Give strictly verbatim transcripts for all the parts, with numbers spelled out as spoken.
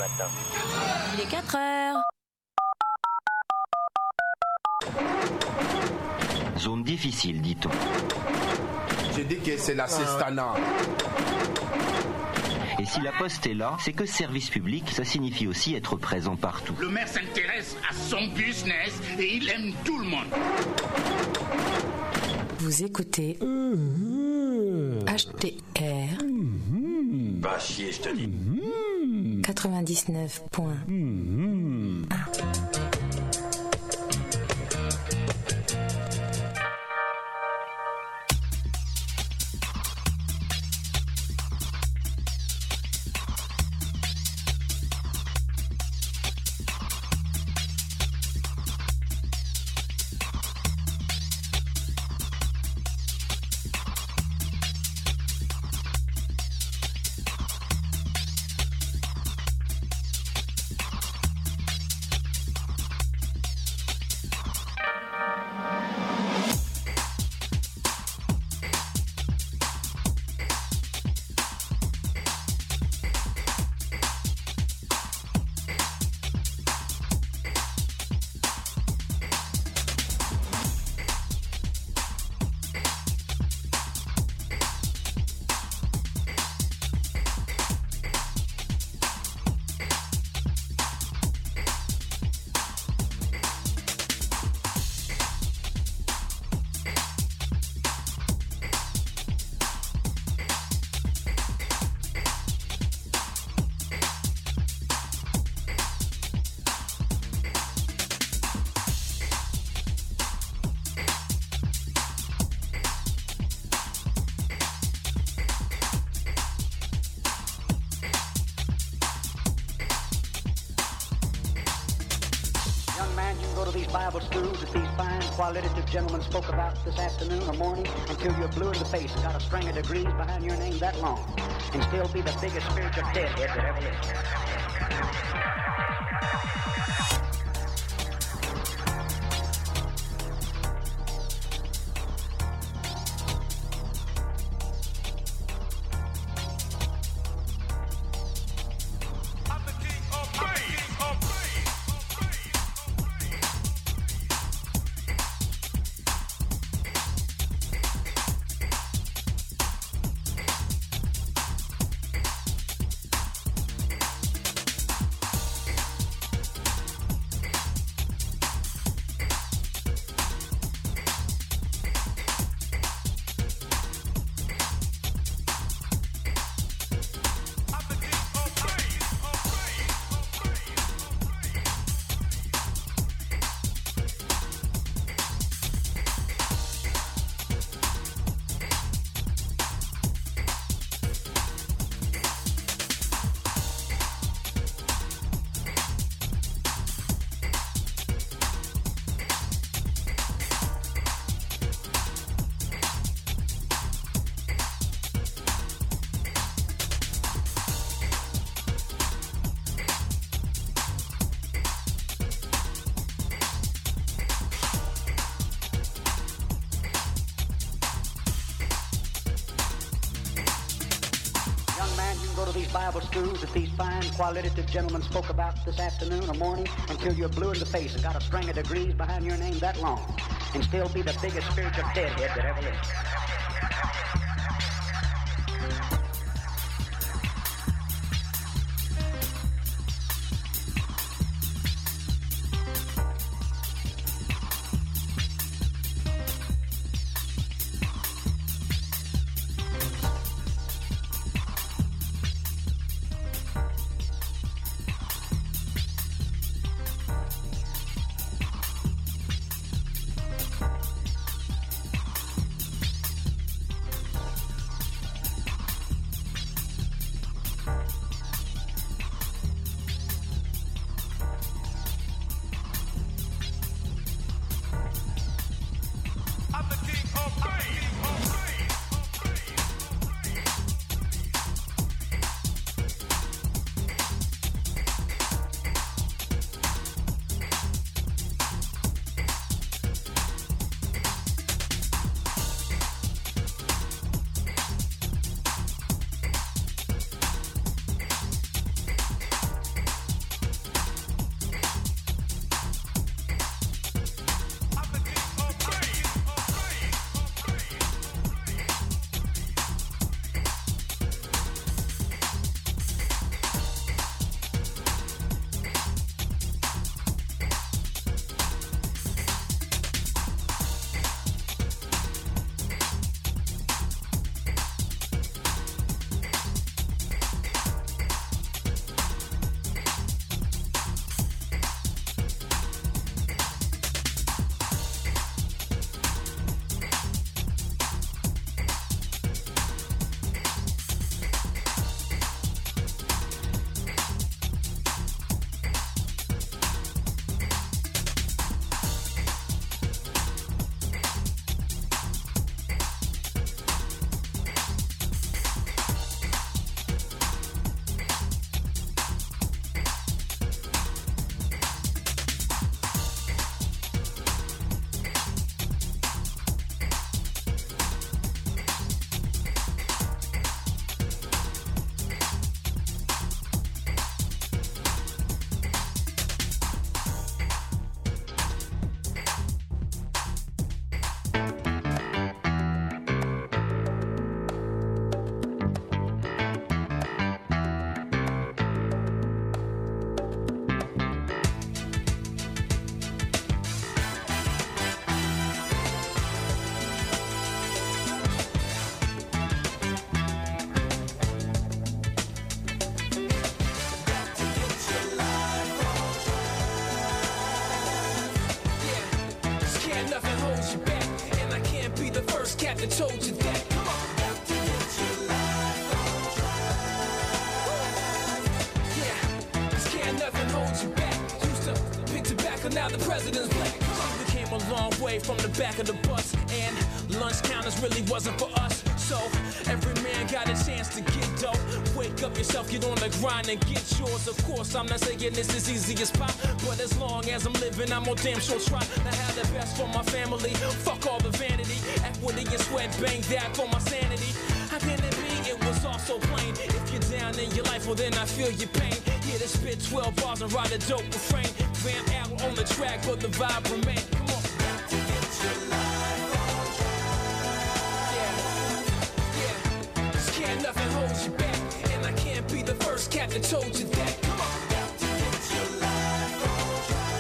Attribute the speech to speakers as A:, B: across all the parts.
A: matin.
B: Il est quatre heures.
C: Zone difficile, dit-on.
D: J'ai dit que c'est la Sestana.
C: Et si la poste est là, c'est que service public, ça signifie aussi être présent partout.
E: Le maire s'intéresse à son business et il aime tout le monde.
B: Vous écoutez H T R.
A: Va chier, je te dis.
B: quatre-vingt-dix-neuf point un.
F: Bible schools that these fine qualitative gentlemen spoke about this afternoon or morning until you're blue in the face and got a string of degrees behind your name that long and still be the biggest spiritual deadhead that ever lived. Bible schools that these fine qualitative gentlemen spoke about this afternoon or morning until you're blue in the face and got a string of degrees behind your name that long and still be the biggest spiritual deadhead that ever lived.
G: Captain told you that. Come on. Yeah, this can't nothing hold you back. Used to pick tobacco, now the president's black. We came a long way from the back of the bus, and lunch counters really wasn't for us. So every man got a chance to get dope. Wake up yourself, get on the grind and get yours. Of course, I'm not saying this is easy as pie, but as long as I'm living, I'm on damn sure try to have the best for my family. Fuck all the vanity, equity and sweat, bang that for my sanity. How can it be? It was all so plain. If you're down in your life, well then I feel your pain. Here to spit twelve bars and write a dope refrain. Vamp out on the track, but the vibe remain. Come on. Got to get your life on track. Yeah, yeah. This can't nothing hold you back, and I can't be the first cat that told you that. Come on. Got to get your life on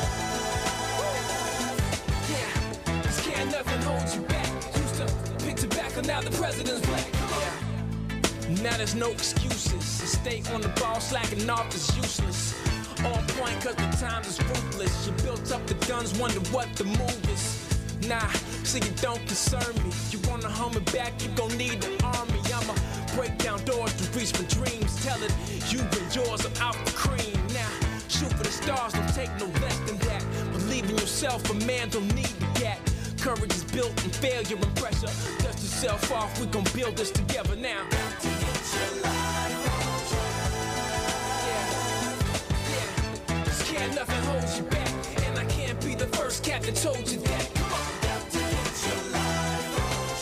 G: track. Yeah, this can't nothing hold you back. Used to pick tobacco, now the president's black. Now there's no excuses. To stay on the ball, slacking off is useless. On point cause the times is ruthless. You built up the guns, wonder what the move is. Nah, see it don't concern me. You wanna home it back, you gon' need an army. I'ma break down doors to reach for dreams. Tell it you and yours are out for cream. Now, shoot for the stars, don't take no less than that. Believe in yourself, a man don't need the gap. Courage is built from failure and pressure. Dust yourself off, we gon' build this together now. Can't nothing hold you back, and I can't be the first cat that told you that. Come on. Got to get your life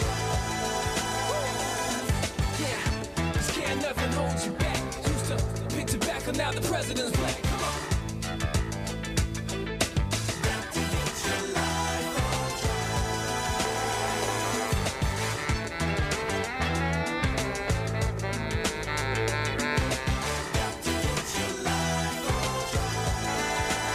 G: on track. Yeah, this can't nothing hold you back. Used to pick tobacco, now the president's black. Come on. Got to get your life on track. Got to get your life on track.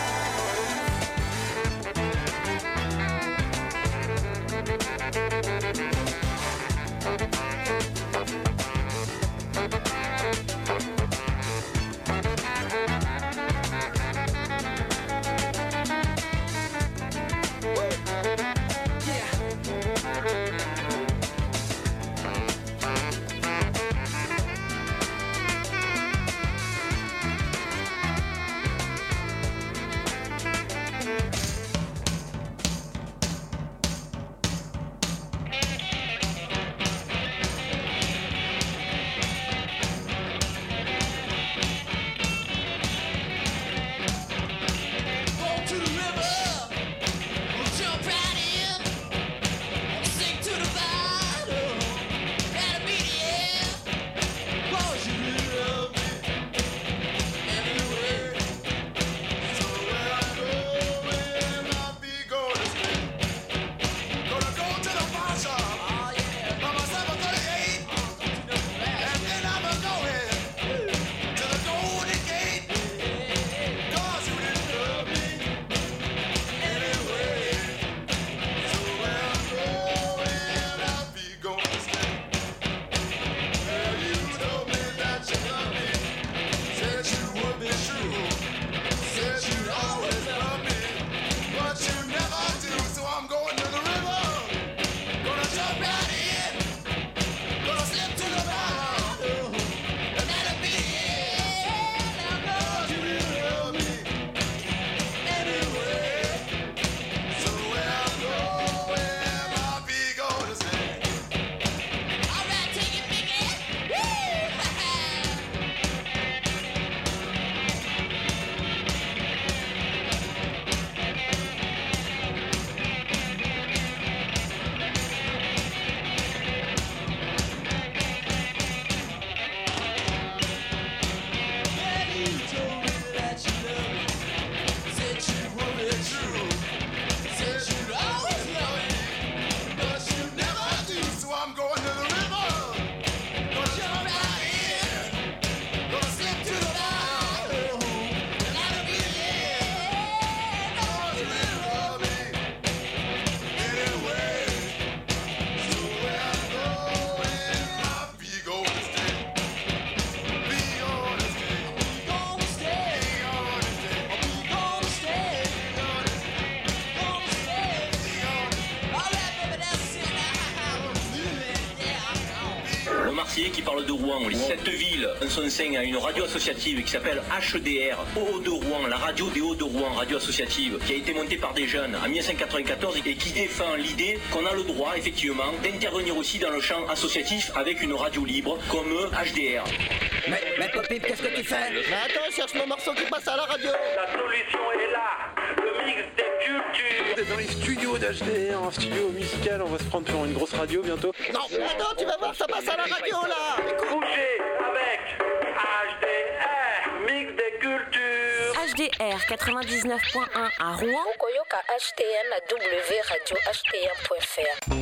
H: quartier qui parle de Rouen. Cette ville, en son sein, a une radio associative qui s'appelle H D R, Hauts de Rouen, la radio des Hauts de Rouen, radio associative, qui a été montée par des jeunes en mille neuf cent quatre-vingt-quatorze et qui défend l'idée qu'on a le droit, effectivement, d'intervenir aussi dans le champ associatif avec une radio libre comme H D R.
I: Mais, mais Popip, qu'est-ce que tu fais? Mais attends, cherche mon morceau qui passe à la radio.
J: La solution est là, le mix des cultures.
K: Dans les studios d'H D R, un studio musical, on va se prendre pour une grosse radio bientôt.
I: Non, attends, tu vas voir, ça passe à la radio là.
J: Bougez avec H D R, mix des cultures.
B: H D R quatre-vingt-dix-neuf point un à Rouen.
L: Okoyoka H T M à W radio H T M point F R.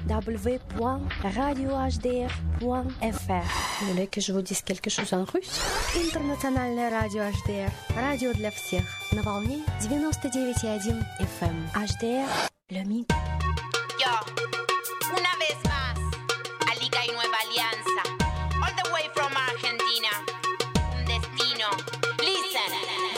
M: w point radio h d r point f r. Vous voulez que je vous dise quelque chose en russe? Интернациональное радио эйч ди ар. Радио для всех. На волне девяносто девять и один эф эм. эйч ди ар. Le mix.
N: Yo, una vez más, Alica y Nueva Alianza. All the way from Argentina. Un destino. Listen.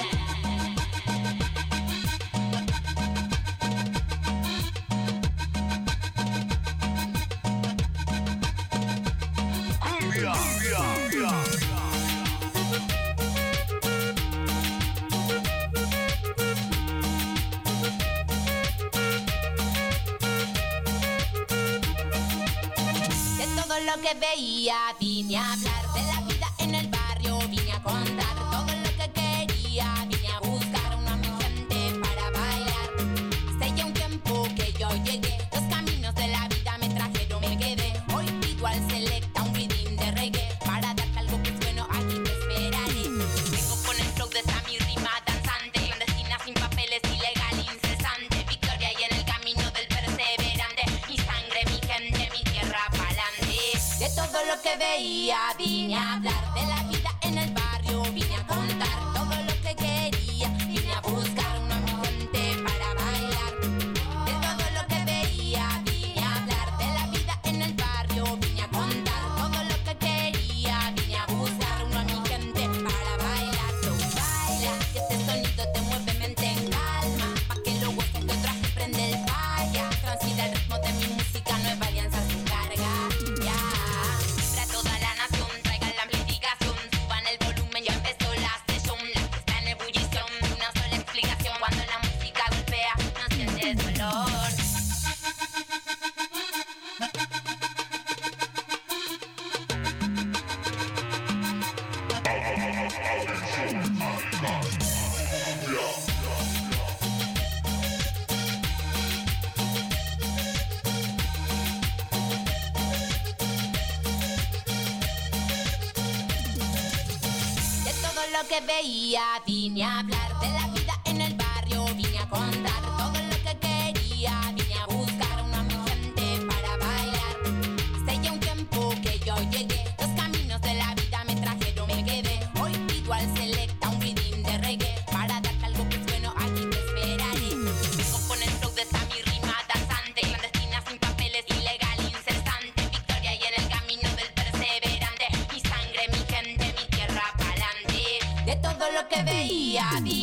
N: Lo que veía, vine a hablar de la vida en el barrio, vine a contar todo lo que quería, vine a buscar una mi gente para bailar. Hace ya un tiempo que yo llegué, los caminos de la vida me trajeron, me quedé. Hoy pido al Selecta un rhythm de reggae, para darte algo que es bueno, aquí te esperaré. Vengo con el flow de esta mi rima danzante, clandestina sin papeles, ilegal, incesante. Victoria y en el camino del perseverante, mi sangre, mi gente, mi tierra pa'lante. De todo lo que veía, vine a hablar de la vida en el barrio, vine a contar todo lo que quería, vine a buscar una mi gente para bailar. De todo lo que veía, vine a hablar de la vida en el barrio, vine a contar todo lo que quería, vine a buscar una mi gente para bailar. So baila, que este sonido te mueve mente en calma, pa' que lo goces que otra se prende el falla. Transita el ritmo de mi música, Nueva Alianza su carga. Que veía, vine a hablar de la vida en el barrio, vine a contar todo lo que quería, vine a buscar una mi gente para bailar. Hace ya un tiempo que yo llegué, los caminos de la vida me trajeron, me quedé. Hoy pido al Selecta un rhythm de reggae, para darte algo que es bueno, aquí te esperaré. Vengo con el flow de esta mi rima danzante, clandestina sin papeles, ilegal, incesante. Victoria y en el camino del perseverante, mi sangre, mi gente, mi tierra pa'lante. De todo lo que veía, vi